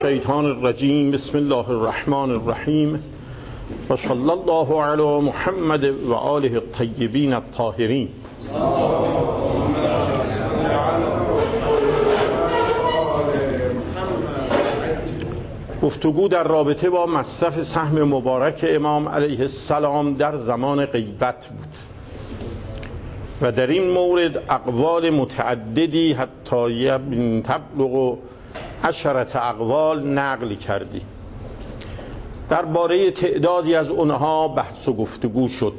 الشیطان الرجیم. بسم الله الرحمن الرحیم و صلی الله علی محمد و آله الطیبین الطاهرین. گفتگو در رابطه با مصرف سهم مبارک امام علیه السلام در زمان غیبت بود و در این مورد اقوال متعددی حتی تبلغ 10 اقوال نقل کردیم. درباره تعدادی از اونها بحث و گفتگو شد.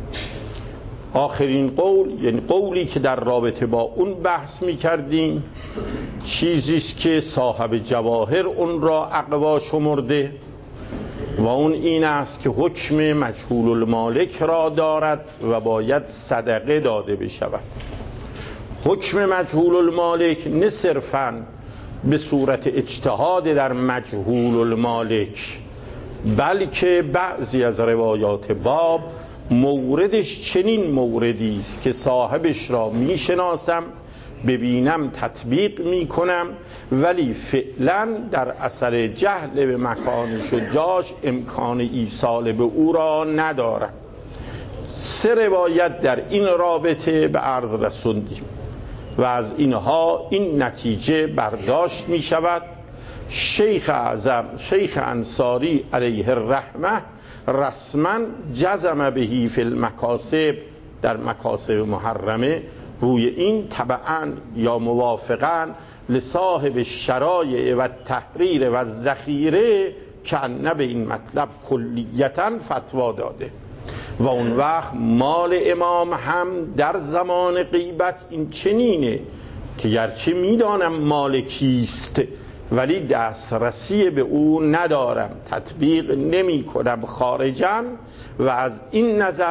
آخرین قول، یعنی قولی که در رابطه با اون بحث می کردیم، چیزیست که صاحب جواهر اون را اقوا شمرده و اون این است که حکم مجهول المالک را دارد و باید صدقه داده بشود. حکم مجهول المالک نه صرفاً به صورت اجتهاد در مجهول المالک، بلکه بعضی از روایات باب موردش چنین موردی است که صاحبش را میشناسم، ببینم تطبیق میکنم، ولی فعلا در اثر جهل به مکانش و جاش امکان ایصال به او را ندارم. 3 روایت در این رابطه به عرض رسوندیم و از اینها این نتیجه برداشت می شود: شیخ اعظم شیخ انصاری علیه الرحمه رسما جزم بهی فی المکاسب، در مکاسب محرمه روی این طبعا یا موافقا لصاحب الشرایع و التحریر و الذخیره که نه به این مطلب کلیتا فتوا داده. و اون وقت مال امام هم در زمان غیبت این چنینه که گرچه میدانم مال کیست ولی دسترسی به او ندارم، تطبیق نمی کنم خارجاً، و از این نظر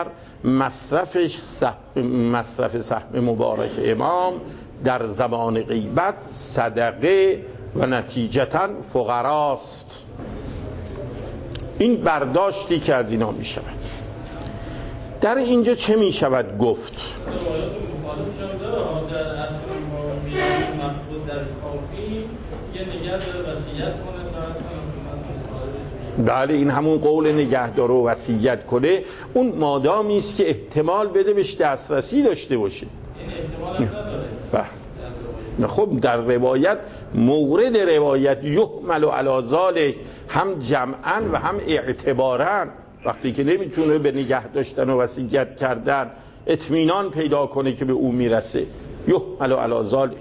مصرف سهم مبارک امام در زمان غیبت صدقه و نتیجتاً فقراست. این برداشتی که از اینا می شود. در اینجا چه می شود گفت؟ بله، این همون قول نگهدار و وصیت کنه، اون مادامی است که احتمال بده بهش دسترسی داشته باشه. این احتمال خب در روایت، مورد روایت یحمل علی ذلک، هم جمعاً و هم اعتباراً، وقتی که نمیتونه به نگه داشتن و وصیت کردن اطمینان پیدا کنه که به او میرسه، یحمل علی ذلک.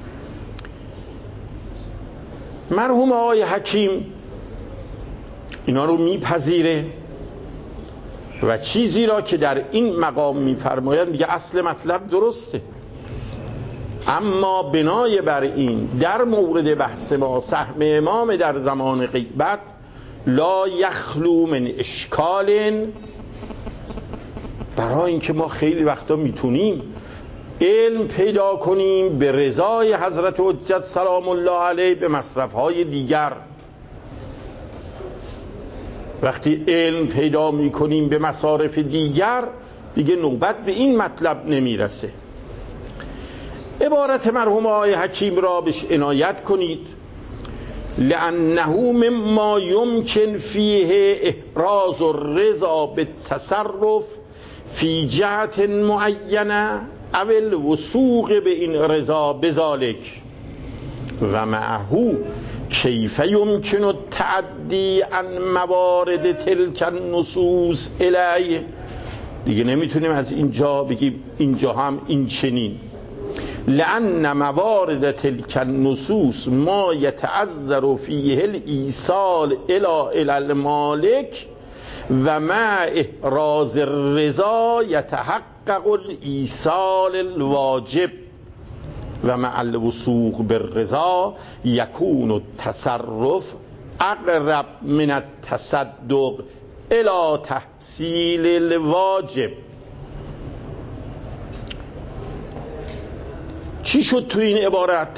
مرحوم آقای حکیم اینا رو میپذیره و چیزی را که در این مقام میفرمایند میگه اصل مطلب درسته، اما بنای بر این در مورد بحث ما سهم امام در زمان غیبت لا یخلو من اشکال، برای اینکه ما خیلی وقتا میتونیم علم پیدا کنیم به رضای حضرت حجت سلام الله علیه به مصرف‌های دیگر. وقتی علم پیدا میکنیم به مصارف دیگر دیگه نوبت به این مطلب نمیرسه. عبارت مرحوم آقای حکیم را بهش عنایت کنید: لأنه مما يمكن فيه احراز الرضا بالتصرف في جهت معینه او الوثوق به این رضا بذلك و معه کیف يمكن التعدی عن موارد تلك النصوص الیه. دیگه نمیتونیم از اینجا بگیم اینجا هم این چنین. لأن موارد تلك النصوص ما يتعذر فيه الإيصال إلى المالك و مع إحراز الرضا يتحقق الإيصال الواجب و مع الوثوق بالرضا يكون التصرف أقرب من التصدق إلى تحصيل الواجب. چی شد تو این عبارت؟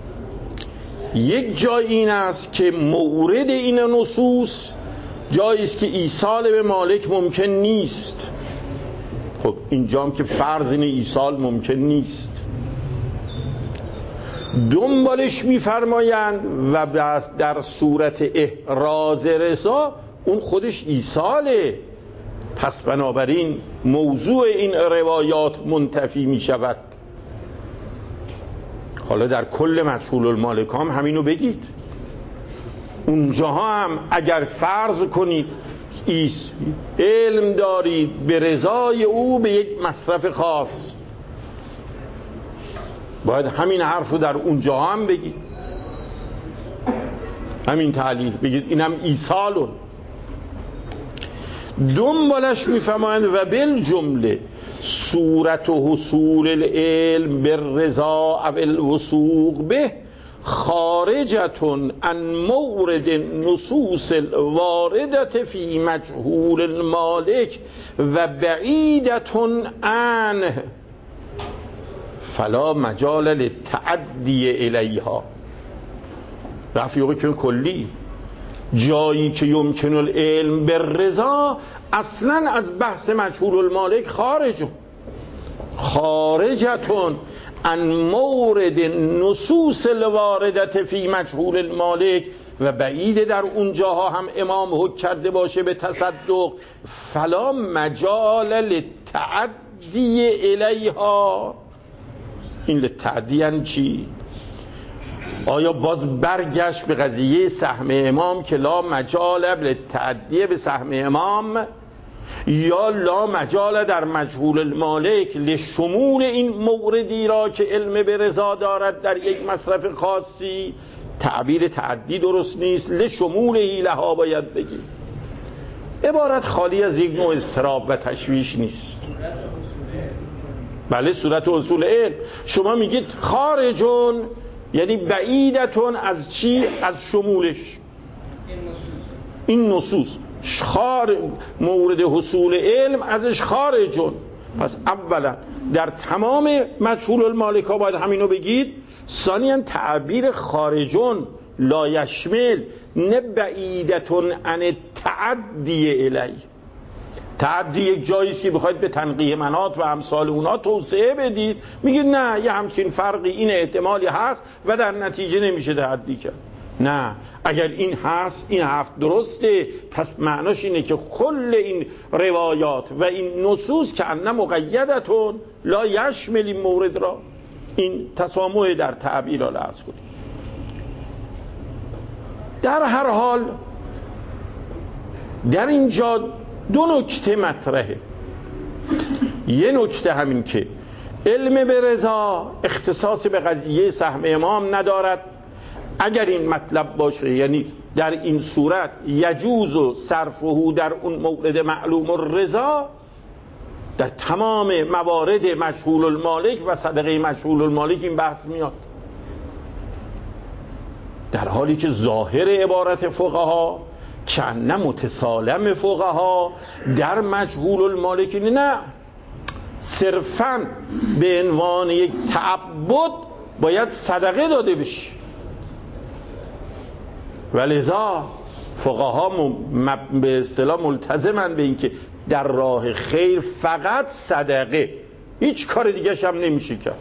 یک جای این است که مورد این نصوص جایی است که ایصال به مالک ممکن نیست. خب اینجا هم که فرض این ایصال ممکن نیست. دنبالش میفرمایند و در صورت احراز رضا اون خودش ایصاله. پس بنابراین موضوع این روایات منتفی می شود. حالا در کل مجهول المالک هم همینو بگید. اونجاها هم اگر فرض کنید علم دارید به رضای او به یک مصرف خاص، باید همین حرف رو در اونجا هم بگید، همین تعلیل بگید اینم ایصالون. دنبالش میفهمند و بالجمله صورت و حصول العلم بالرضا او الوثوق به خارجتون عن مورد نصوص الواردة فی مجهول المالک و بعیدتون عنه فلا مجال للتعدی الیها. رفیقی که کلی جایی که یمکن العلم بالرضا اصلا از بحث مجهول المالک خارجتون عن مورد نصوص الواردة فی مجهول المالک و بعید در اونجاها هم امام حکم کرده باشه به تصدق، فلا مجال للتعدی الیها. این للتعدی یعنی چی؟ آیا باز برگشت به قضیه سهم امام که لا مجال للتعدی به سهم امام، یا لا مجال در مجهول المالک لشمول این موردی را که علم به رضا دارد در یک مصرف خاصی؟ تعبیر تعدی درست نیست، لشمولهی لها باید بگی. عبارت خالی از یک نوع اضطراب و تشویش نیست. بله صورت اصول علم. شما میگید خارجون یعنی بعیدتون از چی؟ از شمولش. این نصوص مورد حصول علم ازش خارجون. پس اولا در تمام مجهول المالک ها باید همینو بگید. ثانیاً تعبیر خارجون لا یشمل نه بعیدتون عن تعدی الی. تعدی یک جایی است که بخواید به تنقیه مناط و امثال اونا توسعه بدید، میگید نه یه همچین فرقی این احتمالی هست و در نتیجه نمیشه تعدی کرد. نه، اگر این هست این حرف درسته، پس معناش اینه که کل این روایات و این نصوص که ان مقیدتون لا یشمل این مورد را. این تسامح در تعبیر را لحظ کنید. در هر حال در اینجا دو نکته مطرحه. یه نکته همین که علم به رضا اختصاص به قضیه سهم امام ندارد. اگر این مطلب باشه یعنی در این صورت یجوز و صرفه در اون مورد معلوم الرضا در تمام موارد مجهول المالک و صدقه مجهول المالک این بحث میاد، در حالی که ظاهر عبارت فقها چند متسالم فقها در مجهول المالک نه، صرفاً به عنوان یک تعبد باید صدقه داده بشه. ولذا فقها به اصطلاح ملتزمن به این که در راه خیر فقط صدقه، هیچ کار دیگه هم نمیشه کرد.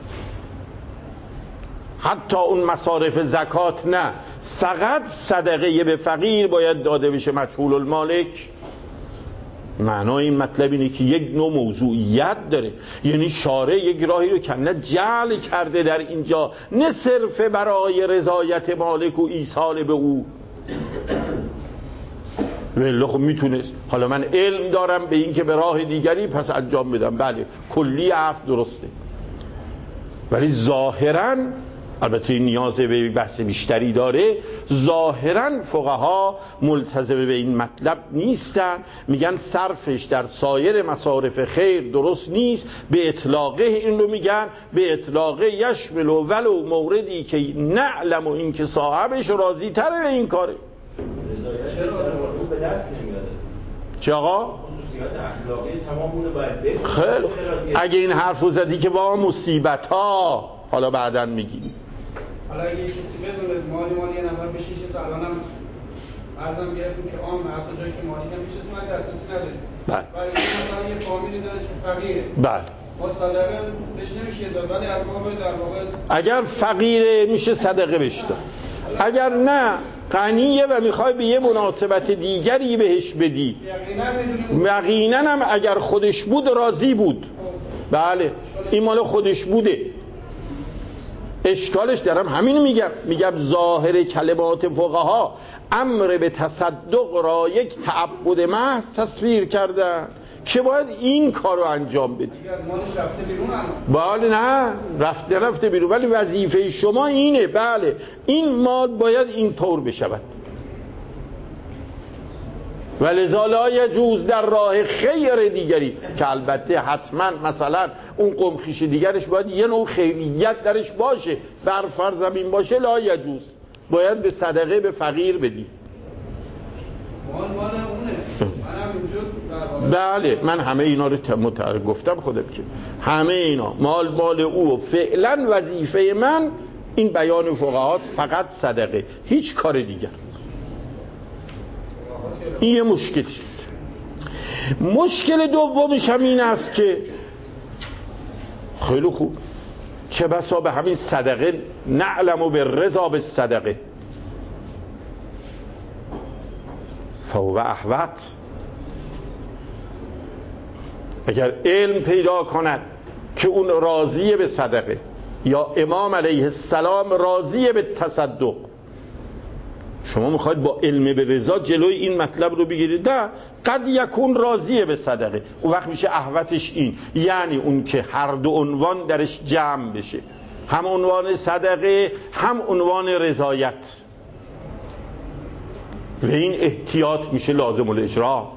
حتی اون مصارف زکات نه، فقط صدقه به فقیر باید داده بشه مجهول المالک. معنای این مطلب اینه که یک نوع موضوعیت داره، یعنی شارع یک راهی رو کنه جعل کرده در اینجا، نه صرف برای رضایت مالک و ایصال به او. ولی خب میتونست، حالا من علم دارم به این که به راه دیگری پس انجام بدم، بله کلی حرف درسته، ولی ظاهراً البته این نیاز به بحث بیشتری داره، ظاهراً فقها ملتزم به این مطلب نیستن، میگن صرفش در سایر مصارف خیر درست نیست، به اطلاقه این رو میگن، به اطلاقه یشمل و ولو موردی که نعلم و این که صاحبش راضی تره به این کاره. به دست نمیاد چه آقا؟ خصوصیات اخلاقی تمامونه باید بگیم. خیلی اگه این حرفو زدی که با مصیبت ها حالا بعداً میگیم. حالا اگه کسی بدونه مالی یه نفر بشه چیز الانم ارزم گرفتیم که عام حتی جایی که مالی هم میشه من دسترسی نداریم. بله. ولی مثلا یه فامیلی داره که فقیره. بله. با صدقه بهش نمیشه داد، ولی از ما در واقع اگر فقیره میشه صدقه بهش داد، اگر نه غنیه و میخوای به یه مناسبت دیگری بهش بدی، یقینا هم اگر خودش بود راضی بود. بله این مال خودش بوده. اشکالش دارم همین میگم ظاهر کلمات فقها امر به تصدق را یک تعبد محض تصویر کردن که باید این کار رو انجام بدی. مالش رفته بیرون. بله نه رفته بیرون، ولی وظیفه شما اینه. بله این مال باید این طور بشود. ولذا لا یجوز در راه خیر دیگری، که البته حتما مثلا اون قمخیش دیگرش باید یه نوع خیریت درش باشه، بر فرض این باشه لا یجوز، باید به صدقه به فقیر بدی. مال اونه. منم اینجا بله من همه اینا رو گفتم خودم که همه اینا مال او و فعلا وظیفه من این بیان فقهاست، فقط صدقه، هیچ کار دیگر. این یه مشکلی است. مشکل دومش هم این است که خیلی خوب چه بسا به همین صدقه نعلم و به رضا به صدقه فهو احوط. اگر علم پیدا کند که اون راضیه به صدقه یا امام علیه السلام راضیه به تصدق، شما میخواید با علم به رضا جلوی این مطلب رو بگیرید؟ نه، قد یکون راضیه به صدقه، اون وقت میشه احوطش این، یعنی اون که هر دو عنوان درش جمع بشه، هم عنوان صدقه هم عنوان رضایت، و این احتیاط میشه لازم الاجرا.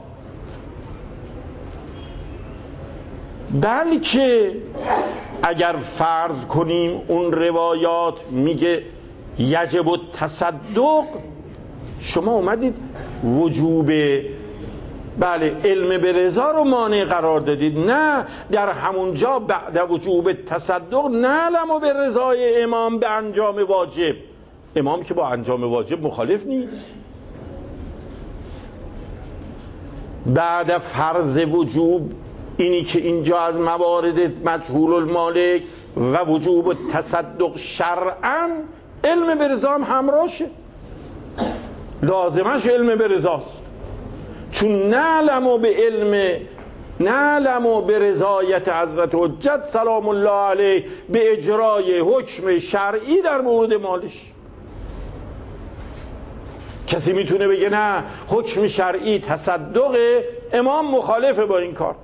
بلکه اگر فرض کنیم اون روایات میگه یجب التصدق، شما اومدید وجوب علم به رضا رو مانع قرار دادید. نه، در همونجا بعد وجوب تصدق نعلم به رضای امام به انجام واجب، امام که با انجام واجب مخالف نیست. بعد فرض وجوب اینی که اینجا از موارد مجهول المالک و وجوب تصدق شرعاً علم به رضا هم همراهشه، لازمش علم به رضاست، چون نعلم به رضایت حضرت حجت سلام الله علیه به اجرای حکم شرعی در مورد مالش. کسی میتونه بگه نه حکم شرعی تصدق، امام مخالفه با این کار.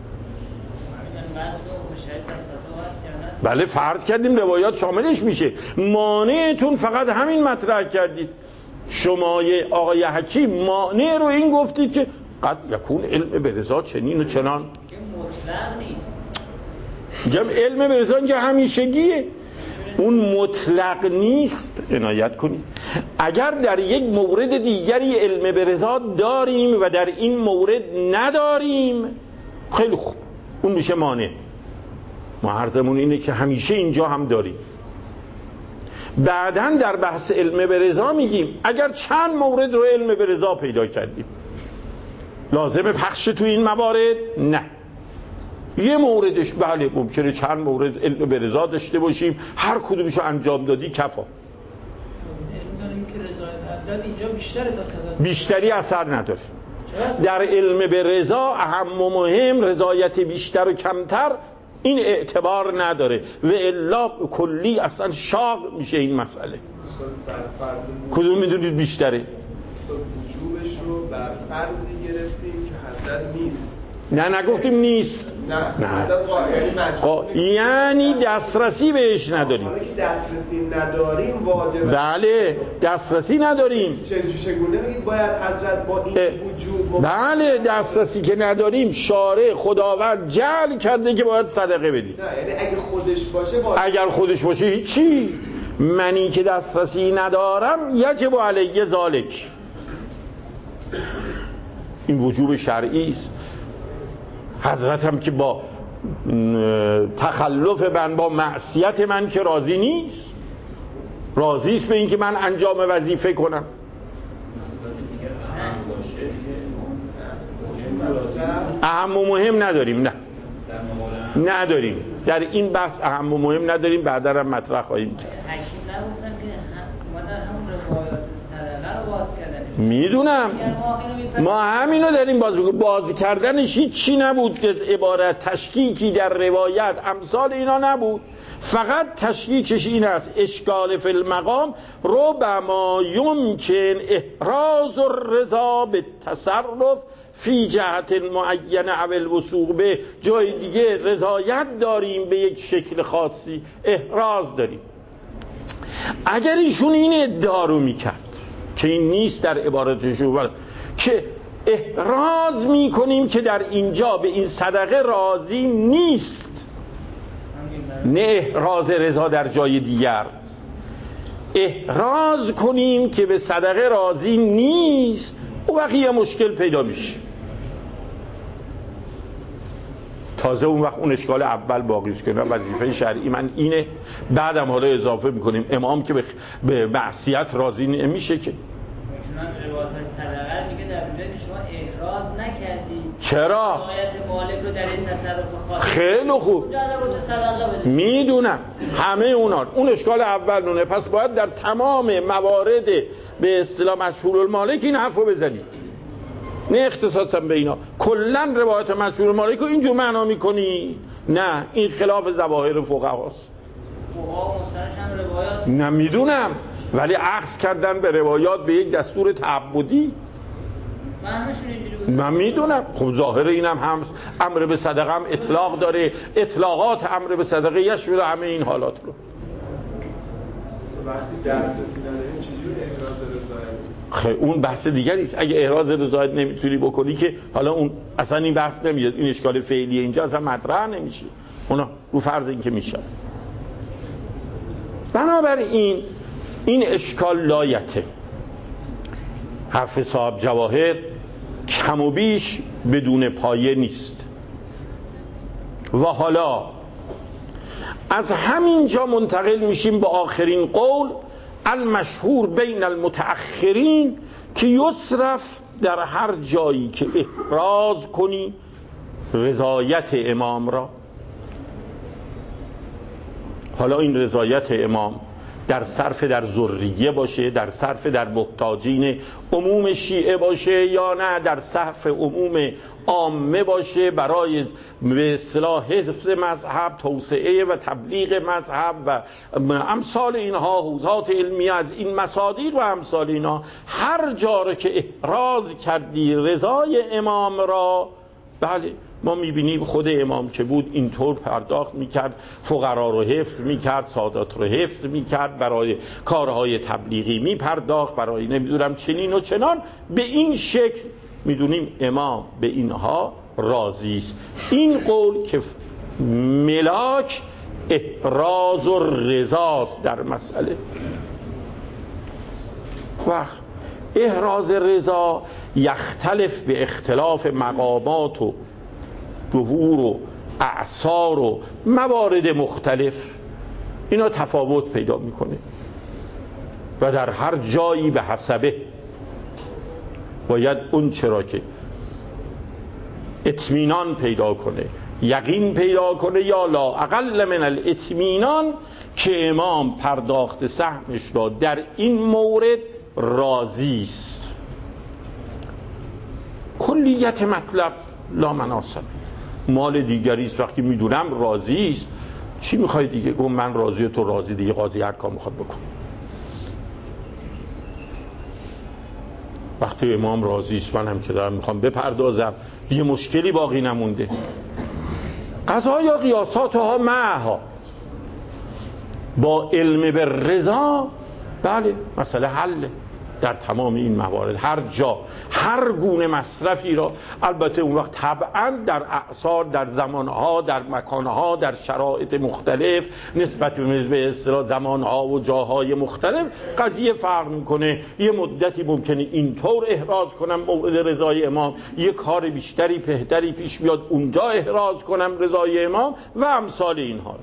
بله فرض کردیم روایات شاملش میشه، مانعتون فقط همین مطرح کردید. شما آقای حکیم مانع رو این گفتید که قد یکون علم به رضا چنین و چنان. مطلق نیست. میگم علم به رضا اینجا همیشگیه، اون مطلق نیست. عنایت کنید اگر در یک مورد دیگری علم به رضا داریم و در این مورد نداریم، خیلی خوب اون میشه مانع. ما عرضمون اینه که همیشه اینجا هم داریم. بعداً در بحث علم به رضا میگیم اگر چند مورد رو علم به رضا پیدا کردیم لازمه پخش تو این موارد؟ نه، یه موردش بله ممکنه چند مورد علم به رضا داشته باشیم، هر کدومشو انجام دادی کفا. داریم که رضایت حضرت اینجا بیشتره تا صدقه، بیشتری اثر نداره. در علم به رضا اهم و مهم رضایت بیشتر و کمتر این اعتبار نداره و الا کلی اصلا شاق میشه این مسئله. کدوم میدونید بیشتره؟ وجوبش رو بر فرضی گرفتیم که حضرت نیست. نه نگفتیم نیست، نه. یعنی دسترسی بهش نداریم. حالا که دسترسی نداریم واجبه. بله دسترسی نداریم. چگونه میگید باید حضرت با این وجوب؟ بله دسترسی که نداریم شارع خداوند جعل کرده که باید صدقه بدی. نه یعنی اگه خودش باشه اگر خودش باشه هیچی. منی که دسترسی ندارم یجب علیه ذالک، این وجوب شرعی است. حضرت هم که با تخلف من با معصیت من که راضی نیست، راضی است به این که من انجام وظیفه کنم. اهم و مهم نداریم. نه در مقابل نداریم، در این بحث اهم و مهم نداریم، بعدا هم مطرح خواهیم کرد. حکیم نگفتن که همون روایات صدقه رو باز کردن. میدونم ما همینو داریم باز کردنش هیچی نبود، عبارت تشکیکی در روایت امثال اینا نبود، فقط تشکیکش این است: اشکال فی المقام ربما یمکن احراز الرضا به تصرف فی جهت معینه او الوثوق به. جای دیگه رضایت داریم به یک شکل خاصی، احراز داریم. اگر ایشون این ادعا رو میکرد که این نیست در عبارتشون، که احراز میکنیم که در اینجا به این صدقه راضی نیست، نه احراز رضا در جای دیگر، احراز کنیم که به صدقه راضی نیست، و بقیه مشکل پیدا میشه. تازه اون وقت اون اشکال اول باقی است که وظیفه شرعی من اینه، بعدم حالا اضافه میکنیم امام که به معصیت راضی نمیشه که. من روایت صدقه میگه در اونجا که شما احراز نکردی. چرا؟ آیت مالک رو در این تصرف خاص. خیلی خوب میدونم همه اون اشکال اول نونه. پس باید در تمام موارد به اصطلاح مشهور المالک این حرف رو بزنید، نه اختصاصا به اینا. کلا روایت مشهور المالک رو اینجور معنا میکنی؟ نه، این خلاف ظواهر فقهاست. فقها مسترش هم روایات نمیدونم، ولی اخذ کردن به روایات به یک دستور تعبدی. من میدونم. خب ظاهر اینم هم امر به صدقه هم اطلاق داره، اطلاقات امر به صدقه یشمل همه این حالات رو. وقتی دسترسی نداریم چجوری احراز رضایت؟ خیلی اون بحث دیگری است. اگه احراز رضایت نمیتونی بکنی که حالا اون اصلا این بحث نمیاد، این اشکال فعلیه اینجا اصلا مطرح نمیشه، اونا رو فرض این که میشه. بنابراین این اشکال لایته. حرف صاحب جواهر کم و بیش بدون پایه نیست. و حالا از همینجا منتقل میشیم به آخرین قول المشهور بین المتأخرین که یصرف در هر جایی که احراز کنی رضایت امام را. حالا این رضایت امام در صرف در ذریه باشه، در صرف در محتاجین عموم شیعه باشه، یا نه در صرف عموم عامه باشه برای به اصطلاح حفظ مذهب، توسعه و تبلیغ مذهب و امثال اینها، حوزات علمی از این مصادیق و امثال اینها، هر جا را که احراز کردی رضای امام را، بله ما میبینیم خود امام که بود اینطور پرداخت میکرد، فقرا رو حفظ میکرد، سادات رو حفظ میکرد، برای کارهای تبلیغی میپرداخت، برای نمیدونم چنین و چنان. به این شکل میدونیم امام به اینها راضی است. این قول که ملاک احراز و رضاست در مسئله. و احراز رضا یختلف به اختلاف مقامات و ظهور و اعصار و موارد مختلف، اینا تفاوت پیدا میکنه و در هر جایی به حسبه باید اون چرا که اطمینان پیدا کنه، یقین پیدا کنه، یا لا اقل من الاطمینان که امام پرداخت سهمش را در این مورد راضی است. کلیت مطلب لا مناسب، مال دیگری است. وقتی میدونم راضی است چی میخوای دیگه؟ گم من راضی و تو راضی، دیگه قاضی هر کار میخواد بکن. وقتی امام راضی است من هم که دارم میخوام بپردازم، یه مشکلی باقی نمونده. قضا یا قیاساتها معها، با علم به رضا بله مسئله حله در تمام این موارد. هر جا هر گونه مصرفی را، البته اون وقت طبعا در اعصار، در زمانها، در مکانها، در شرایط مختلف نسبت به اصطلاح زمانها و جاهای مختلف قضیه فرق میکنه. یه مدتی ممکنه اینطور احراز کنم مورد رضای امام، یه کار بیشتری بهتری پیش بیاد اونجا احراز کنم رضای امام و امثال اینها.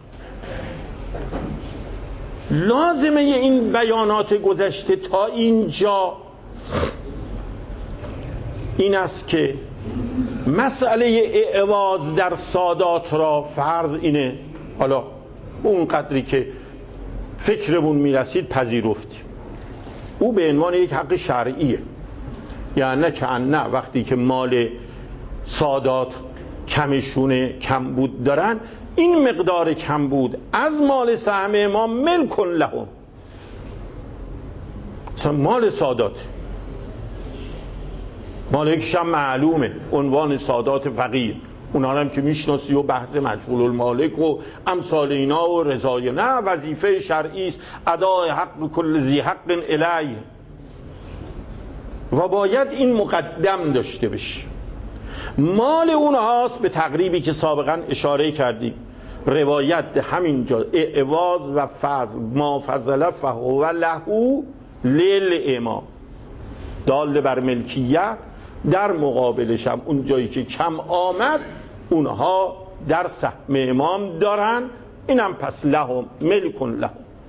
لازمه این بیانات گذشته تا اینجا این است که مسئله اعواز در سادات را فرض اینه، حالا به اون قدری که فکرمون میرسید پذیرفتیم، او به عنوان یک حق شرعیه. یعنی نه وقتی که مال سادات کمشونه کمبود دارن، این مقدار کمبود از مال سهم امام ملک لهم، مثلا مال سادات مالکش هم معلومه، عنوان سادات فقیر، اونا هم که میشناسی و بحث مجهول المالک و امثال اینا و رضای، نه وظیفه شرعی است ادای حق کل ذی حق الیه و باید این مقدم داشته بشه. مال اونهاست به تقریبی که سابقا اشاره کردیم، روایت همینجا اعواز و فضل ما فضل فهو له للامام دال بر ملکیت، در مقابلش هم اون جایی که کم آمد اونها در سهم امام دارن، اینم پس لهم ملک لهم.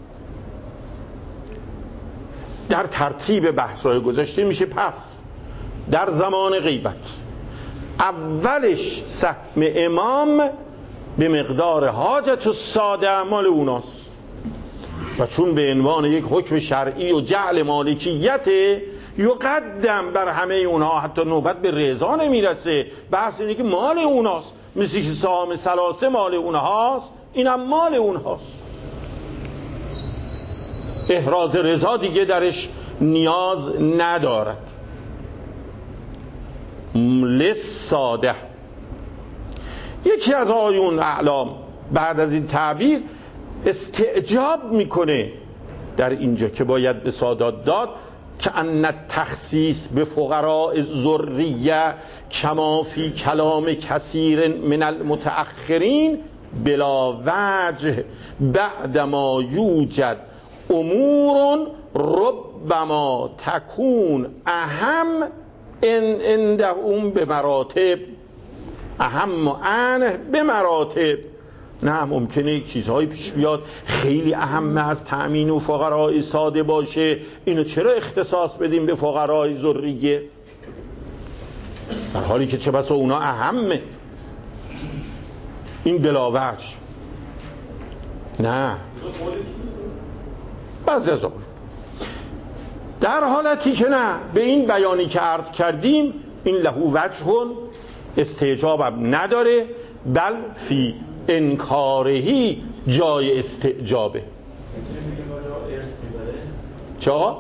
در ترتیب بحث‌های گذشته میشه پس در زمان غیبت اولش سهم امام به مقدار حاجت الساده مال اوناست و چون به عنوان یک حکم شرعی و جعل مالکیت یقدم بر همه اونها، حتی نوبت به رضا نمیرسه، بحث اینه که مال اوناست، مثل که سهام ثلاثه مال اونهاست اینم مال اونهاست، احراز رضا دیگه درش نیاز ندارد. للساده یکی از آیون اعلام بعد از این تعبیر استعجاب میکنه در اینجا که باید به سادات داد که ان التخصیص به فقراء ذریه کما فی کلام کثیر من المتأخرین بلا وجه بعد ما یوجد امور ربما تکون اهم عندهم به مراتب اهم و انه به مراتب. نه ممکنه یک چیزهایی پیش بیاد خیلی اهمه از تأمین و فقرای ساده باشه، اینو چرا اختصاص بدیم به فقرای ذریه در حالی که چه بسا اونا اهمه؟ این بلاوجه نه. بعضی از آقای در حالتی که نه به این بیانی که عرض کردیم این لهو وجهون استعجابم نداره، بل فی انکارهی جای استعجابه. چه؟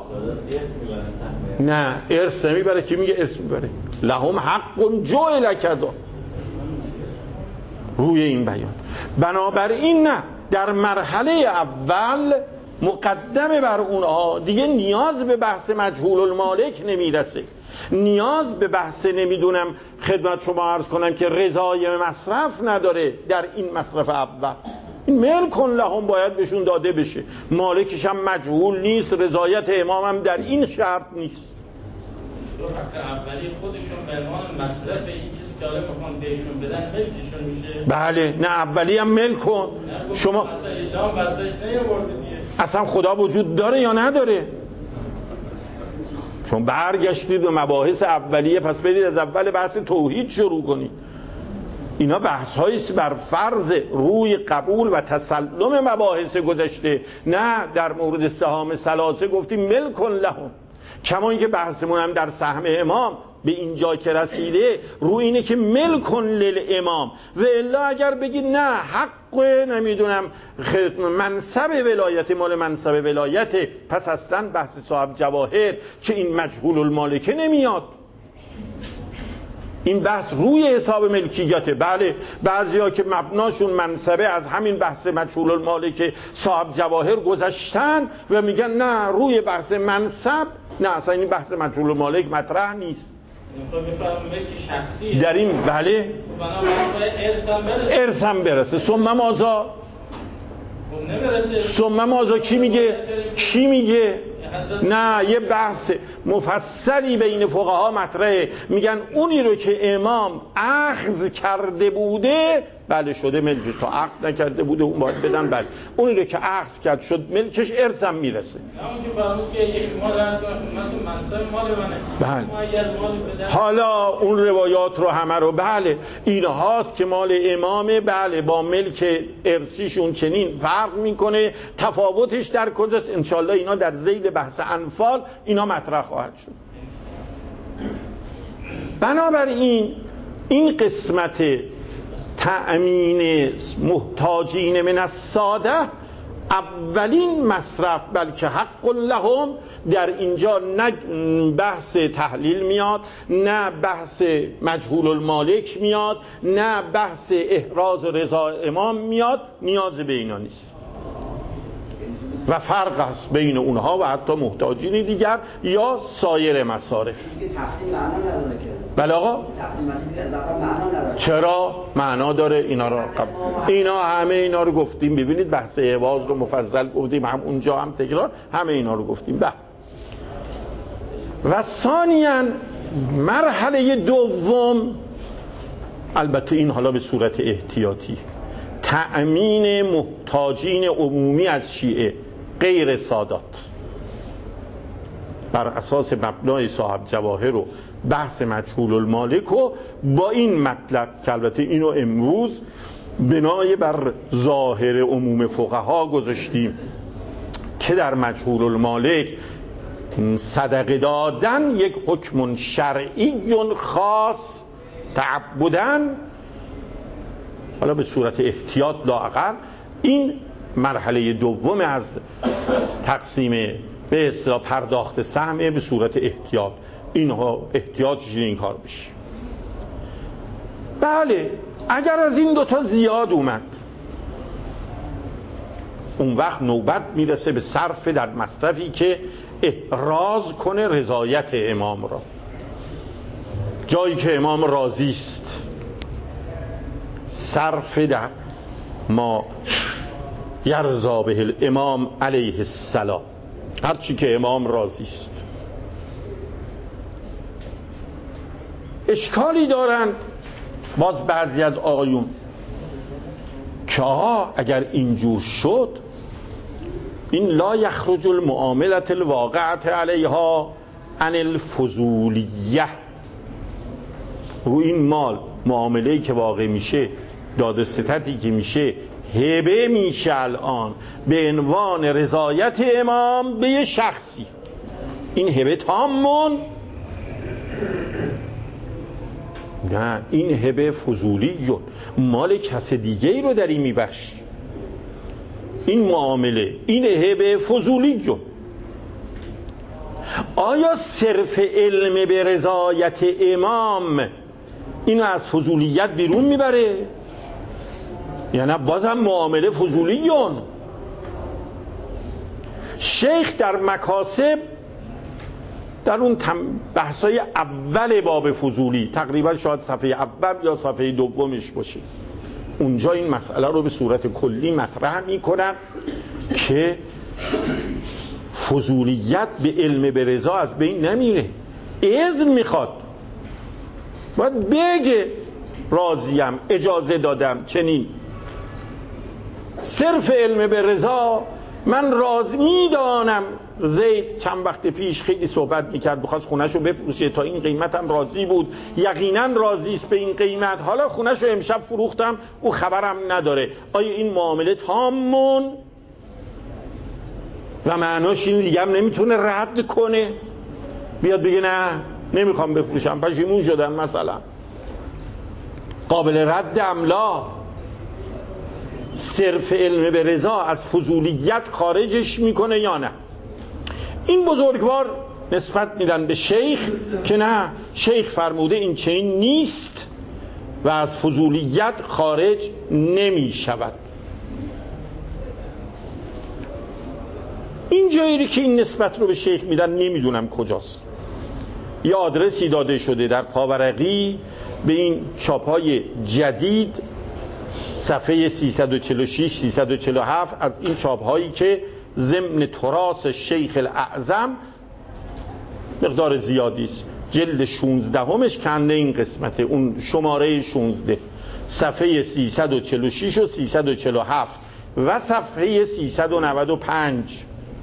نه ارث نمیبره، کی میگه ارث میبره؟ لهم حق جعل کذا روی این بیان. بنابراین نه در مرحله اول مقدمه بر اونها، دیگه نیاز به بحث مجهول المالک نمیرسه، نیاز به بحث نمیدونم خدمت شما عرض کنم که رضای مصرف نداره در این مصرف اول، این ملک لهم باید بهشون داده بشه، مالکش هم مجهول نیست، رضایت امام هم در این شرط نیست. حق اولی خودشون به عنوان مصرف این چیزی که حالا میخوان بهشون بدن ملکشون میشه. بله نه اولی هم ملک کن شما اصلا خدا وجود داره یا نداره؟ چون برگشتید به مباحث اولیه، پس برید از اول بحث توحید شروع کنید. اینا بحث هاییست بر فرض روی قبول و تسلم مباحث گذشته، نه در مورد سهام ثلاثه گفتیم ملک لهم. کما اینکه بحثمون هم در سهم امام به اینجا که رسیده روی اینه که ملک للامام، و الا اگر بگید نه حق نمیدونم منصب ولایت مال منصب ولایت، پس اصلا بحث صاحب جواهر که این مجهول المالکه نمیاد، این بحث روی حساب ملکیته. بله بعضیا که مبناشون منصبه از همین بحث مجهول المالکه صاحب جواهر گذشتن و میگن نه روی بحث منصب نه اصلا این بحث مجهول المالک مطرح نیست در این. بله ارثم برسه ثم مازا ثم مازا کی میگه نه یه بحث مفصلی بین فقها مطرحه، میگن اونی رو که امام اخذ کرده بوده بله شده ملکش، تا عقد نکرده بوده اون باید بدن، بله اونی رو که عقد کرد شد ملکش ارثم میرسه. همون که فرمود که یک مال هست مثلا منصب مال منه، بله. حالا اون روایات رو همه رو بله اینهاست که مال امامه، بله با ملک ارثیشون چنین فرق میکنه، تفاوتش در کجاست؟ انشالله اینا در ذیل بحث انفال اینا مطرح خواهد شد. بنابراین این قسمت تأمین محتاجین من الساده اولین مصرف، بلکه حق لهم، در اینجا نه بحث تحلیل میاد، نه بحث مجهول المالک میاد، نه بحث احراز و رضا امام میاد، نیاز به اینا نیست و فرق است بین اونها و حتی محتاجین دیگر یا سایر مصارف. تقسیم معنا نداره که. بله آقا تقسیم معنا نداره. چرا معنا داره؟ اینا همه اینا رو گفتیم، ببینید بحث عوض رو مفصل گفتیم، هم اونجا هم تکرار همه اینا رو گفتیم. و ثانیاً مرحله دوم، البته این حالا به صورت احتیاطی، تأمین محتاجین عمومی از شیعه غیر سادات بر اساس مبنای صاحب جواهر و بحث مجهول المالک و با این مطلب که البته اینو امروز بنای بر ظاهر عموم فقها گذاشتیم که در مجهول المالک صدقه دادن یک حکم شرعی خاص تعبدن، حالا به صورت احتیاط لااقل این مرحله دوم از تقسیم به اصطلاح پرداخت سهم به صورت احتیاط، اینها احتیاطش این کار بشه. بله اگر از این دوتا زیاد اومد اون وقت نوبت میرسه به صرف در مصرفی که احراز کنه رضایت امام را، جایی که امام راضی است، صرف در ما یرضا به الامام علیه السلام، هرچی که امام راضی است. اشکالی دارن باز بعضی از آقایون که اگر اینجور شد این لا یخرج المعاملة الواقعة علیها عن الفضولیه، رو این مال معامله‌ای که واقع میشه، داد و ستدی که میشه، هبه میشه الان به عنوان رضایت امام به یه شخصی، این هبه تامون نه، این هبه فضولیون، مال کس دیگه ای رو داری میبخشی، این معامله این هبه فضولیون. آیا صرف علم به رضایت امام اینو از فضولیت بیرون میبره؟ یا نه بازم معامله فضولیون؟ شیخ در مکاسب در اون بحثای اول باب فضولی، تقریبا شاید صفحه اول یا صفحه دومش باشه، اونجا این مسئله رو به صورت کلی مطرح میکنن که فضولیت به علم به رضا از بین نمیره، اذن میخواد، باید بگه راضیم، اجازه دادم چنین. صرف علم به رضا، من راضی میدانم زید چند وقت پیش خیلی صحبت میکرد، بخواست خونهشو بفروشه، تا این قیمتم راضی بود، یقینا راضی است به این قیمت، حالا خونهشو امشب فروختم او خبرم نداره. آیا این معامله تامون و معناش این دیگه هم نمیتونه رد کنه، بیاد بگه نه نمیخوام بفروشم پشیمون شدم مثلا، قابل رد املا؟ صرف علم به رضا از فضولیت خارجش میکنه یا نه؟ این بزرگوار نسبت میدن به شیخ که نه، شیخ فرموده این چنین نیست و از فضولیت خارج نمیشود. این جایی که این نسبت رو به شیخ میدن نمیدونم کجاست. یه آدرسی داده شده در پاورقی به این چاپ‌های جدید، صفحه 346 347 از این چاپ‌هایی که ضمن تراث شیخ الاعظم مقدار زیادی است، جلد 16 همش کنده این قسمته، اون شماره 16 صفحه 346 و 347 و صفحه 395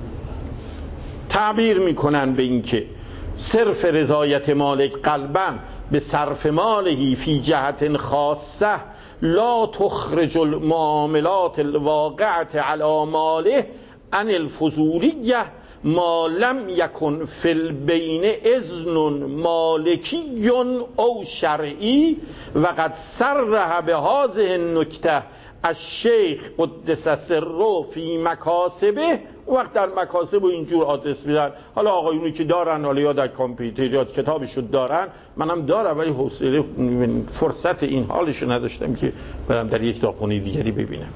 تعبیر میکنن به این که صرف رضایت مالک قلباً به صرف ماله فی جهت خاصه لا تخرج المعاملات الواقعة علی ماله عن الفضولیه ما لم یکن فی البین اذن مالکی او شرعی و قد صرح به هذه النکته الشیخ قدس سره فی مکاسبه. وقت در مکاسب و اینجور آدرس میدن. حالا آقایونی که دارن، حالا یا در کامپیوتر یا کتابشو دارن، منم دارم ولی حوصله فرصت این حالشو نداشتم که برم در یک داخونه دیگری ببینم.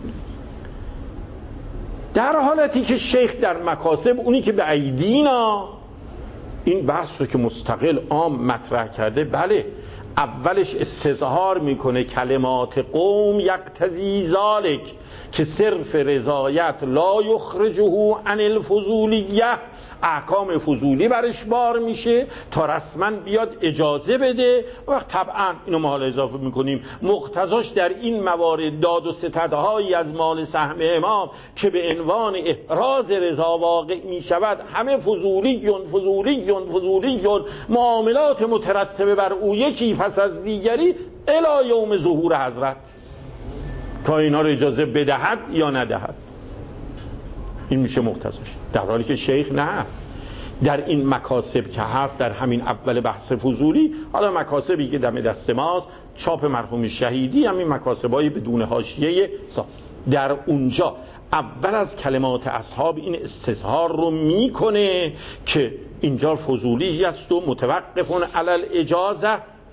در حالتی که شیخ در مکاسب، اونی که به ایدینا این بحث رو که مستقل عام مطرح کرده، بله اولش استظهار میکنه کلمات قوم یقتضی ذالک که صرف رضایت لا یخرجه عن الفضولیه، احکام فضولی برش بار میشه تا رسما بیاد اجازه بده. وقت طبعا اینو ما حالا اضافه میکنیم مقتضاش در این موارد داد و ستدهایی از مال سهم امام که به عنوان احراز رضا واقع میشود همه فضولیون معاملات مترتبه بر او یکی پس از دیگری الی یوم ظهور حضرت، تا اینا رو اجازه بدهد یا ندهد. این میشه مقتضاش. در حالی که شیخ نه، در این مکاسب که هست در همین اول بحث فضولی، حالا مکاسبی که دم دست ماست چاپ مرحوم شهیدی، همین مکاسبایی بدون حاشیه در اونجا اول از کلمات اصحاب این استظهار رو میکنه که اینجا فضولی است و متوقفون علی الاجازه.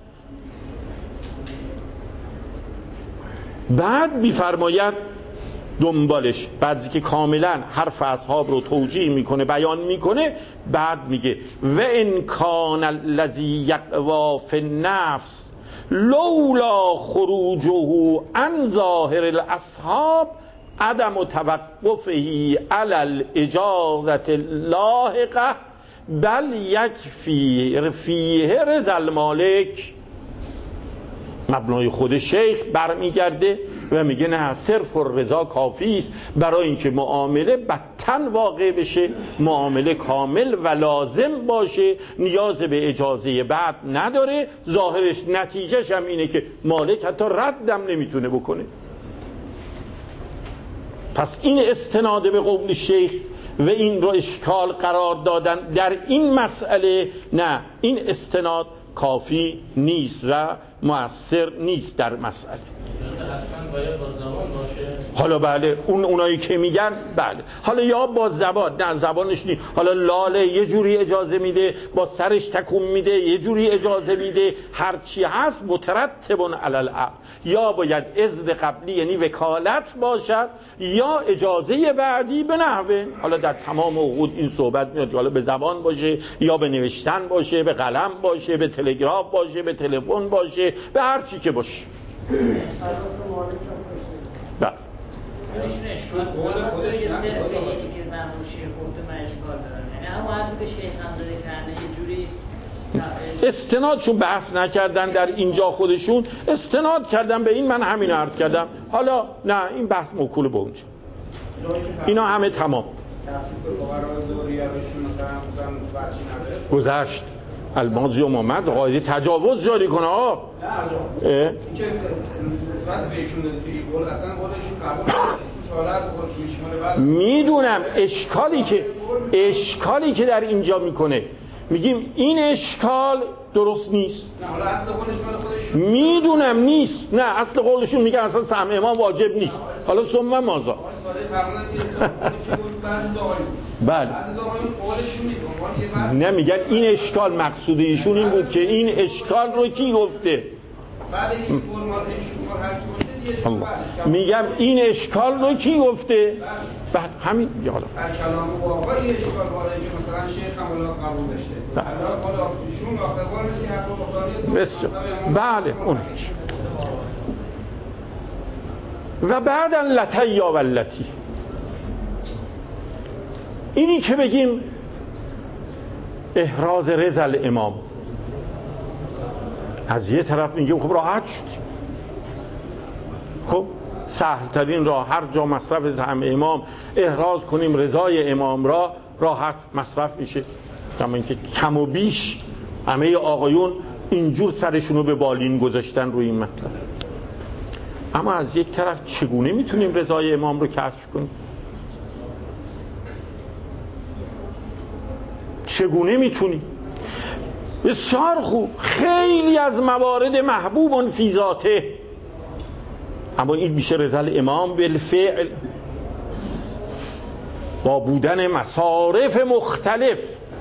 بعد میفرماید دنبالش بعدی که کاملا حرف اصحاب رو توجیه میکنه، بیان میکنه، بعد میگه و ان کان الذی یقوا فی النفس لولا خروجه عن ظاهر الاصحاب عدم توقفه علی الاجازه اللاحقه بل یکفی فیه رضا المالک. مبنای خود شیخ برمیگرده و میگه نه، صرف رضا کافی است برای اینکه معامله بطن واقع بشه، معامله کامل و لازم باشه، نیاز به اجازه بعد نداره. ظاهرش نتیجهش هم اینه که مالک حتی ردم نمیتونه بکنه. پس این استناد به قول شیخ و این رو اشکال قرار دادن در این مسئله، نه، این استناد کافی نیست و مؤثر نیست در مسئله. حالا بله اونایی که میگن بله، حالا یا با زبان، نه زبانش نیست، حالا لاله یه جوری اجازه میده، با سرش تکون میده یه جوری اجازه میده، هرچی هست مترتبون علی العقد، یا باید اذن قبلی یعنی وکالت باشد یا اجازه بعدی به نحوه. حالا در تمام عقود این صحبت میاد، حالا به زبان باشه یا به نوشتن باشه، به قلم باشه، به تلگراف باشه، به تلفن باشه، به هر چی که باشه. بله. ایشون اشکال داره که صرف اینی که مرحوم شیخ گفته من اشکال دارم، یعنی همون حرفی که شیخ هم داره کرده یه جوری استنادشون بحث نکردن در اینجا، خودشون استناد کردن به این. من همین عرض کردم. حالا نه، این بحث موکول به اونجا، اینا همه تمام گذشت. الماضی و مامد قاعده تجاوز جاری کنه ها. نه این که نسبت بهشون داده که این قول اصلا قولشون قبول میدونم اشکالی که در اینجا میکنه، میگیم این اشکال درست نیست. نه حالا اصل قولش مال خودشون میدونم نیست، نه اصل قولشون میگه اصلا سهم امام واجب نیست. حالا ثم ماذا؟ بله نه، میگن این اشکال مقصود ایشون این بود که این اشکال رو کی گفته؟ بعد این فرمال اشکال میگم این اشکال رو کی گفته؟ بعد همین حالا در کلام واقعی اشکال وارده که مثلا شیخ هم قبول داشته. حالا ایشون آخر بار که حق مقداری بسیار بله اون و بعداً لطیا واللتی، اینی که بگیم احراز رضا الامام، از یه طرف میگیم خب راحت شد، خب سهلترین راه هر جا مصرف سهم امام احراز کنیم رضای امام را، راحت مصرف میشه. اما اینکه کم و بیش همه آقایون اینجور سرشونو به بالین گذاشتن روی این مطلب. اما از یک طرف چگونه میتونیم رضای امام رو کشف کنیم؟ چگونه میتونیم؟ بسیار خوب، خیلی از موارد محبوب فی ذاته، اما این میشه رضا امام بالفعل با بودن مصارف مختلف،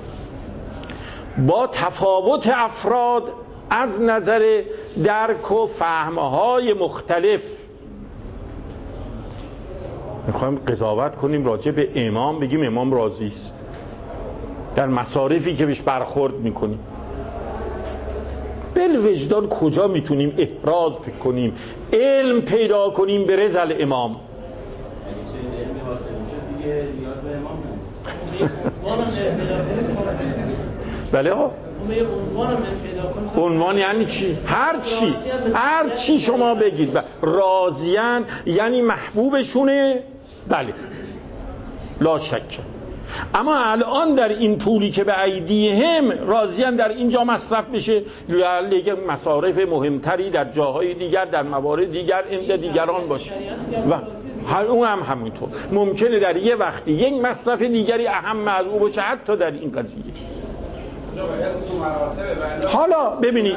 با تفاوت افراد از نظر درک و فهمهای مختلف. میخوایم قضاوت کنیم راجع به امام، بگیم امام راضی است در مصارفی که بهش برخورد میکنیم. بالوجدان کجا میتونیم احراز کنیم، علم پیدا کنیم به رضا امام؟ بله ها، عنوان یعنی چی؟ هر چی شما بگید. راضیان یعنی محبوبشونه، بله لا شک. اما الان در این پولی که به ایدیهم راضیان در اینجا مصرف بشه، لیکن مصارف مهمتری در جاهای دیگر، در موارد دیگر عند دیگران باشه و اون هم همینطور. ممکنه در یه وقتی یک مصرف دیگری اهم از او باشه، حتی در این قضیه. حالا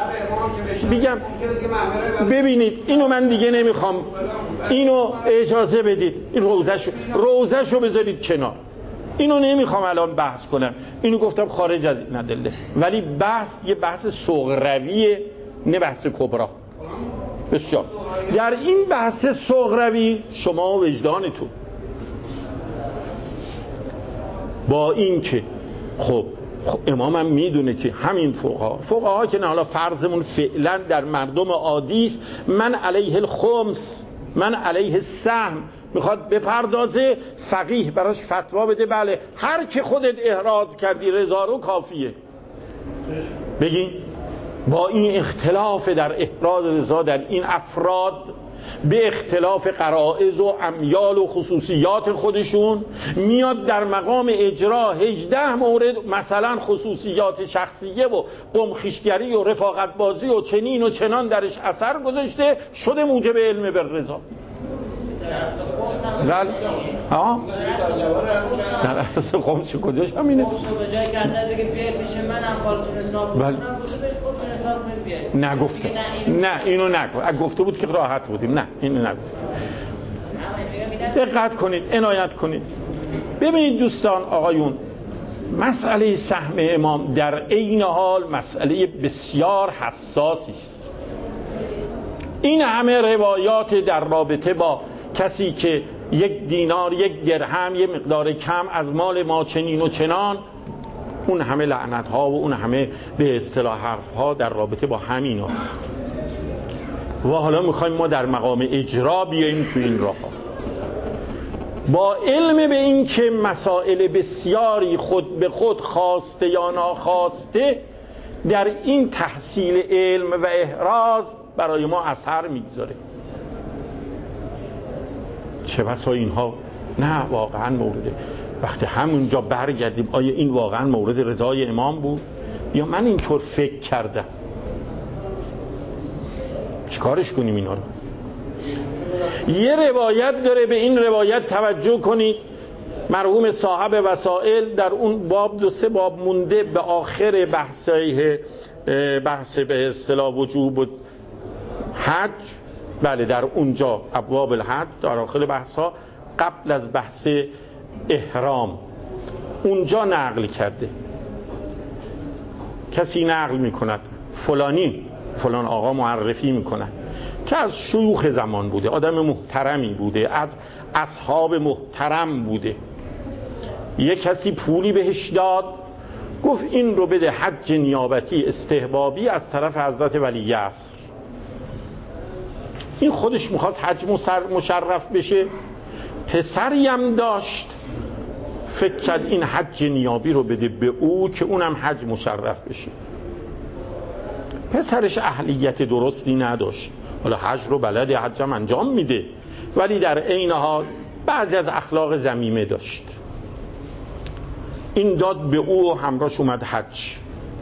ببینید اینو من دیگه نمیخوام، اینو اجازه بدید، این روزشو بذارید کنار، اینو نمیخوام الان بحث کنم، اینو گفتم خارج از این ادله. ولی بحث یه بحث صغرویه، نه بحث کبرا. بسیار در این بحث صغروی شما وجدانتون با این که خب امام هم میدونه که همین فقها که نه حالا فرضمون فعلا در مردم عادی است، من علیه الخمس من علیه السهم میخواد بپردازه، فقیه براش فتوا بده بله هر که خودت احراز کردی رضا رو کافیه. بگین با این اختلاف در احراز رضا در این افراد، به اختلاف غرائز و امیال و خصوصیات خودشون، میاد در مقام اجرا 18 مورد مثلا خصوصیات شخصیه و قمخیشگری و رفاقت بازی و چنین و چنان درش اثر گذاشته، شده موجب علم بالرضا. بله ها در اصل خمس کجاش همینه. بله نگفته، نه اینو نگفت، گفته بود که راحت بودیم، نه اینو نگفت. دقت کنید، عنایت کنید. ببینید دوستان آقایون، مسئله سهم امام در عین حال مسئله بسیار حساسی است. این همه روایات در رابطه با کسی که 1 دینار 1 درهم یه مقدار کم از مال ما چنین و چنان، اون همه لعنت ها و اون همه به اصطلاح حرف ها در رابطه با همین هست. و حالا میخوایم ما در مقام اجرا بیاییم تو این راه ها، با علم به این که مسائل بسیاری خود به خود خواسته یا ناخواسته در این تحصیل علم و احراز برای ما اثر میگذاره. چه بسا اینها نه واقعا مورد، وقتی همونجا برگردیم آیا این واقعا مورد رضای امام بود یا من اینطور فکر کردم؟ چیکارش کنیم اینا رو؟ یه روایت داره، به این روایت توجه کنید. مرحوم صاحب وسائل در اون باب 2-3 باب مونده به آخر بحث به اصطلاح وجوب حج، بله در اونجا ابواب الحج در آخر بحث ها قبل از بحث احرام اونجا نقل کرده. کسی نقل میکند فلان آقا معرفی میکند که از شیوخ زمان بوده، آدم محترمی بوده، از اصحاب محترم بوده. یک کسی پولی بهش داد، گفت این رو بده حج نیابتی استحبابی از طرف حضرت ولی عصر. این خودش میخواست حج مشرف بشه، پسری هم داشت، فکر کرد این حج نیابی رو بده به او که اونم حج مشرف بشه. پسرش اهلیت درستی نداشت، حالا حج رو بلد، حجم انجام میده، ولی در عین حال بعضی از اخلاق ذمیمه داشت. این داد به او و همراهش اومد حج.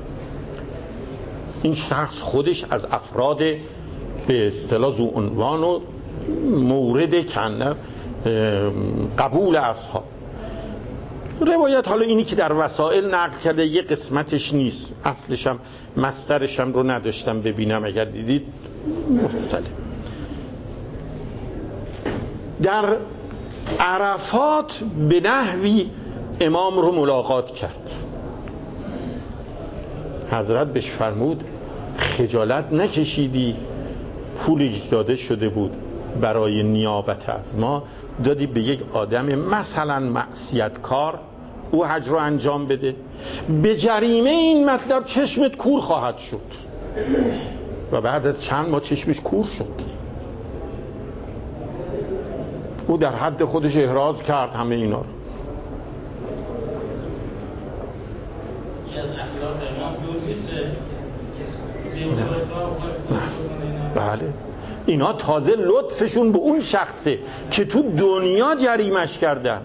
این شخص خودش از افراد به اصطلاح ذو عنوان و مورد کنه قبول اصحاب. روایت حالا اینی که در وسائل نقل کرده یه قسمتش نیست، اصلش هم مصدرش هم رو نداشتم ببینم، اگر دیدید مرسله. در عرفات به نحوی امام رو ملاقات کرد. حضرت بهش فرمود خجالت نکشیدی؟ پولی داده شده بود برای نیابت از ما، دادی به یک آدم مثلا معصیتکار او حج رو انجام بده؟ به جریمه این مطلب چشمت کور خواهد شد. و بعد از چند ماه چشمش کور شد. او در حد خودش احراز کرد همه اینا رو. بله، اینا تازه لطفشون به اون شخصه که تو دنیا جریمش کردن.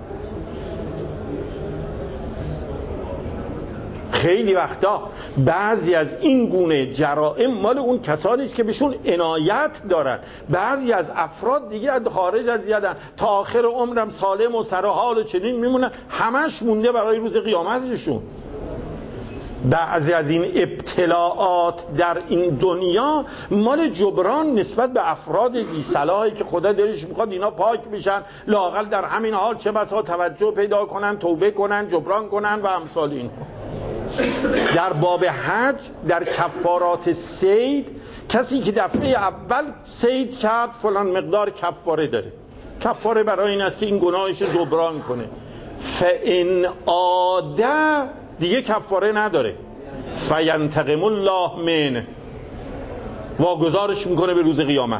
خیلی وقتا بعضی از این گونه جرائم مال اون کسانی است که بهشون عنایت دارن. بعضی از افراد دیگه از خارج از زیادن تا آخر عمرم سالم و سر حال و چنین میمونن، همش مونده برای روز قیامتشون. بعضی از این ابتلاعات در این دنیا مال جبران نسبت به افراد ذی صلاحی که خدا دلش میخواد اینا پاک بشن، لااقل در همین حال چه بسا توجه پیدا کنن، توبه کنن، جبران کنن و امثال این. در باب حج در کفارات صید، کسی که دفعه اول صید کرد فلان مقدار کفاره داره. کفاره برای این است که این گناهش جبران کنه. فإن عاد دیگه کفاره نداره. فینتقم الله منه، واگذارش میکنه به روز قیامت.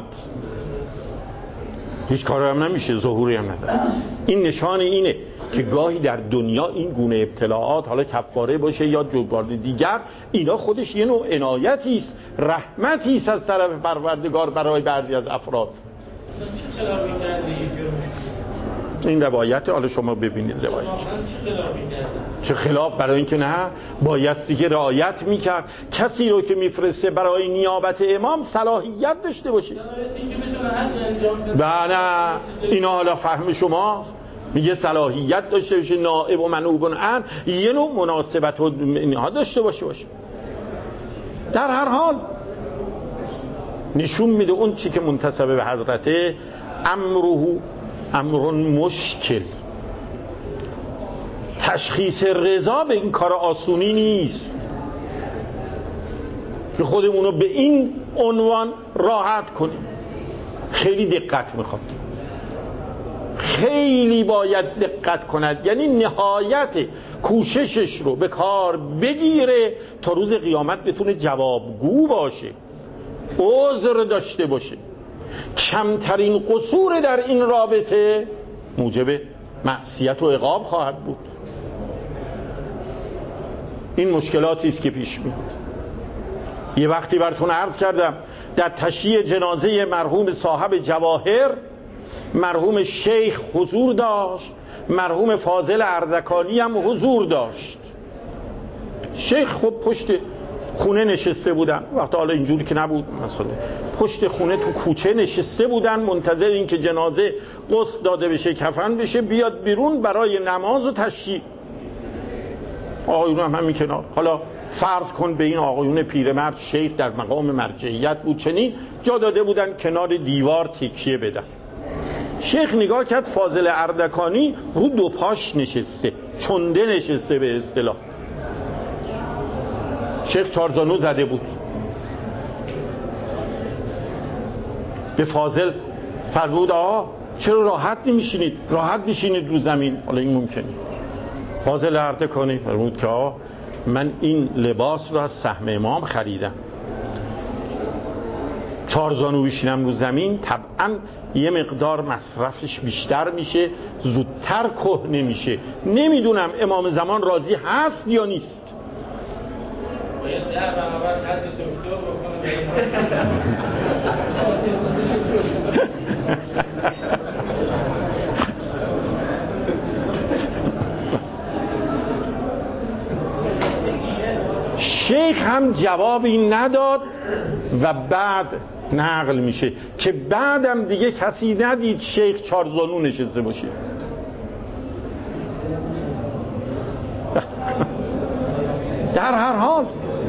هیچ کاری هم نمیشه، ظهوری هم نداره. این نشان اینه که گاهی در دنیا این گونه ابتلاعات، حالا کفاره باشه یا جبران دیگر، اینا خودش یه نوع عنایتی است، رحمتی است از طرف پروردگار برای بعضی از افراد. این روایت، حالا شما ببینید روایت چه خلاف، برای اینکه نه بایستی که رعایت میکرد. کسی رو که میفرسته برای نیابت امام صلاحیت داشته باشه. نه اینا حالا فهم شماست، میگه صلاحیت داشته باشه، نائب و منوب عن، یه نوع مناسبت و اینها داشته باشه. در هر حال نشون میده اون چی که منتسب به حضرته، امر مشکل. تشخیص رضا به این کار آسونی نیست که خودمونو به این عنوان راحت کنیم. خیلی دقت میخواد، خیلی باید دقت کند، یعنی نهایت کوششش رو به کار بگیره تا روز قیامت بتونه جوابگو باشه، عذر داشته باشه. کمترین قصور در این رابطه موجب معصیت و عقاب خواهد بود. این مشکلاتی است که پیش میاد. یه وقتی براتون عرض کردم در تشییع جنازه مرحوم صاحب جواهر، مرحوم شیخ حضور داشت، مرحوم فاضل اردکانی هم حضور داشت. شیخ خب پشت خونه نشسته بودن، وقتی حالا اینجوری که نبود، مثلا پشت خونه تو کوچه نشسته بودن منتظر این که جنازه غسل داده بشه، کفن بشه، بیاد بیرون برای نماز و تشییع. آقایون هم همین کنار. حالا فرض کن به این آقایون پیرمرد شیخ در مقام مرجعیت بود، چنین جا داده بودن کنار دیوار تکیه بدن. شیخ نگاه کرد فاضل اردکانی رو دو پاش نشسته، چنده نشسته به اصطلاح. شیخ چارزانو زده بود. به فاضل فرمود آقا چرا راحت نمیشینید؟ راحت بشینید رو زمین. حالا این ممکنه. فاضل اردکانی فرمود که آقا من این لباس رو از سهم امام خریدم، چارزانو بشینم رو زمین طبعا یه مقدار مصرفش بیشتر میشه، زودتر کهنه میشه. نمیدونم امام زمان راضی هست یا نیست. باید 10 برابر خط دکتر بکنه به این شیخ هم جوابی نداد و بعد نقل میشه که بعدم دیگه کسی ندید شیخ چارزانو نشسته باشه. در هر حال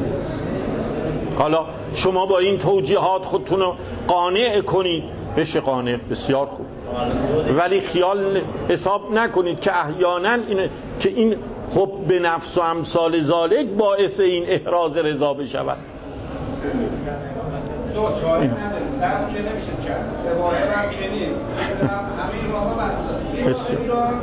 حالا شما با این توجیهات خودتون رو قانع کنید، بشه قانع، بسیار خوب، ولی خیال حساب نکنید که احیانا که این حب نفس و امثال ذالک باعث این احراز رضا بشود. چاره نداریم، درف که نمیشه کرد، ظواهر هم که نیست، همه راه ها بسته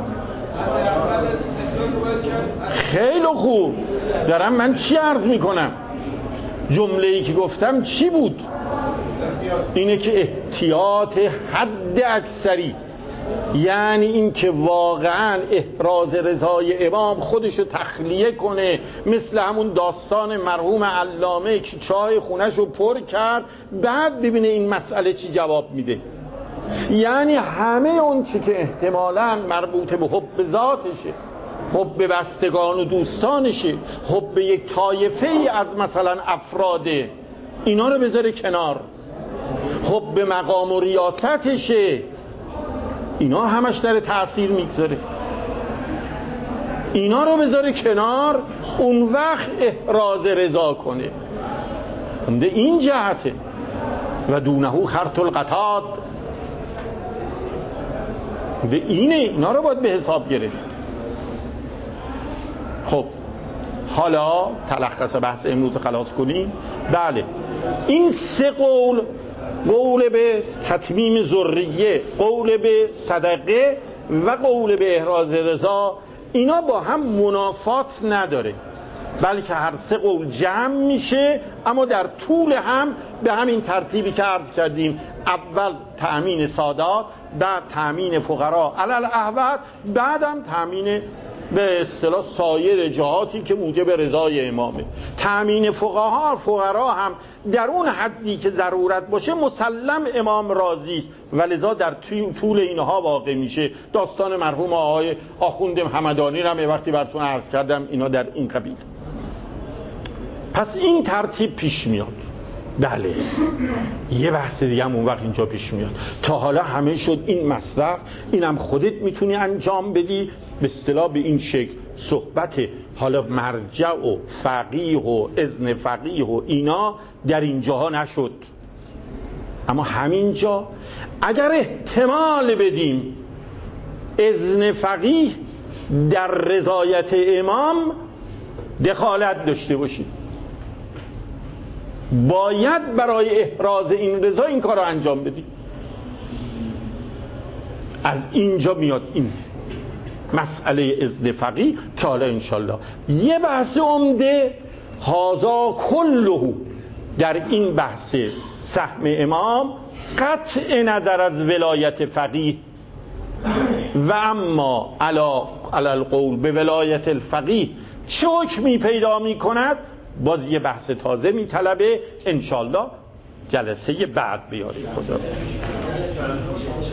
است. خیلی خوب، دارم من چی عرض میکنم؟ جمله‌ای که گفتم چی بود؟ اینه که احتیاط حد اکثری، یعنی این که واقعا احراز رضای امام خودشو تخلیه کنه، مثل همون داستان مرحوم علامه که چای خونهشو پر کرد بعد ببینه این مسئله چی جواب میده. یعنی همه اون چی که احتمالاً مربوط به حب ذاتشه، حب بستگان و دوستانشه، حب یک طایفه ای از مثلا افراده، اینا رو بذاره کنار، حب مقام و ریاستشه، اینا همش داره تأثیر میگذاره، اینا رو بذاره کنار، اون وقت احراز رضا کنه. این جهته و دونه خرط القطاد، اینه، اینا رو باید به حساب گرفت. خب حالا تلخص بحث امروز خلاص کنیم. بله، این سه قول، قول به تتمیم ذریه، قول به صدقه و قول به احراز رضا، اینا با هم منافات نداره، بلکه هر سه قول جمع میشه، اما در طول هم به همین ترتیبی که عرض کردیم، اول تأمین سادات، بعد تأمین فقرا علی الاحوط، بعدم تأمین به اصطلاح سایر جهاتی که موجب رضای امامه. تأمین فقرا هم در اون حدی که ضرورت باشه مسلم امام راضی است و لذا در طول اینها واقع میشه. داستان مرحوم آقای آخوند همدانی رو هم وقتی براتون عرض کردم، اینا در این قبیل. پس این ترتیب پیش میاد. بله، یه بحث دیگه هم اون وقت اینجا پیش میاد. تا حالا همه شد این مسلک، اینم خودت میتونی انجام بدی به اصطلاح به این شکل. صحبت حالا مرجع و فقیه و اذن فقیه و اینا در اینجاها نشد، اما همینجا اگر احتمال بدیم اذن فقیه در رضایت امام دخالت داشته باشید، باید برای احراز این رضا این کار رو انجام بدیم. از اینجا میاد این مسئله اذن فقیه که حالا انشالله یه بحث عمده هازا کله در این بحث سهم امام، قطع نظر از ولایت فقیه و اما علی القول به ولایت الفقیه چه حکمی پیدا می کند، باز یه بحث تازه می طلبه، انشالله جلسه بعد بیاریم. خدا